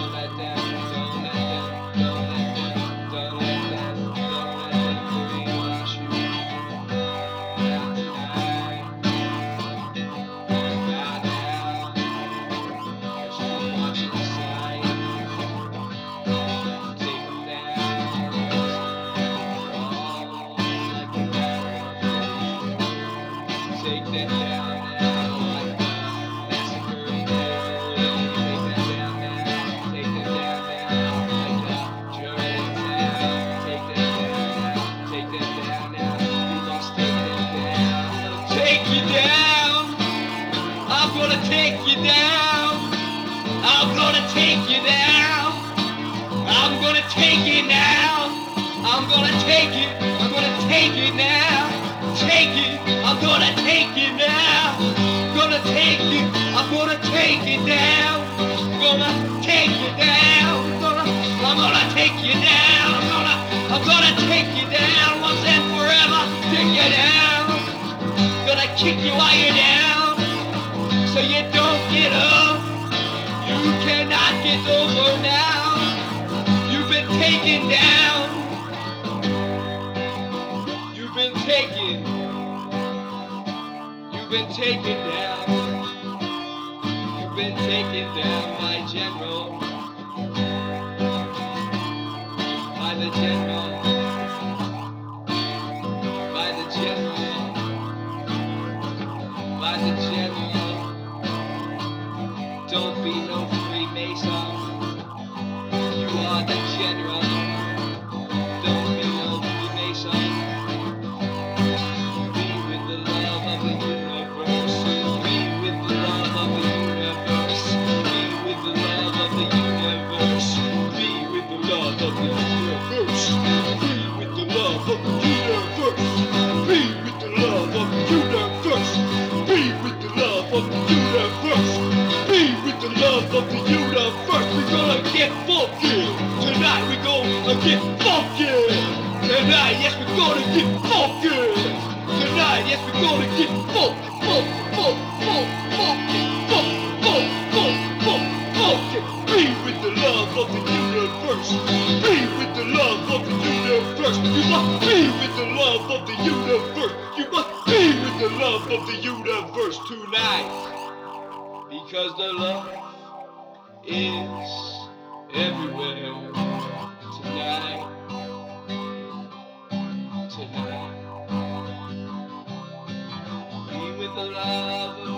Don't let them, don't let them, don't let them, don't let them, don't let them brainwash you. Not tonight. Not now. 'Cause you're watching the sign. Take them down. All like a battle. Take them down now like a massacre in Italy. Take them down now. Take them down now like a German town. Take them down now. Take them down now. You must take them down. I'm gonna take you down. I'm gonna take you down. I'm gonna take you down. I'm gonna take it now. I'm gonna take it. I'm gonna take it now. Take it. I'm gonna take it now. Gonna take it. I'm gonna take it down. Gonna take it down. I'm gonna take you down. I'm gonna take you down once and forever. Take you down. Gonna kick you while you're down, so you don't get up. You cannot get over now. You've been taken down. You've been taken. You've been taken down. You've been taken down, my general. By the general. By the general. By the general. Don't be no Freemason. You are the general. Don't be no Freemason. Be with the love of the universe. Be with the love of the universe. Be with the love of the universe. Be with the love of the universe. Be with the love of the universe. Be with the love of the universe. Be with the love of the universe. Be with the love of the universe. We're gonna get funky. Tonight we're gonna get funky. Tonight, yes, we're gonna get funky. Tonight, yes, we're gonna get funky. Funky. Be with the love of the universe. Be with the love of the universe. You must be with the love of the universe. You must be with the love of the universe tonight. Because the love is everywhere tonight. Tonight. Be with the love of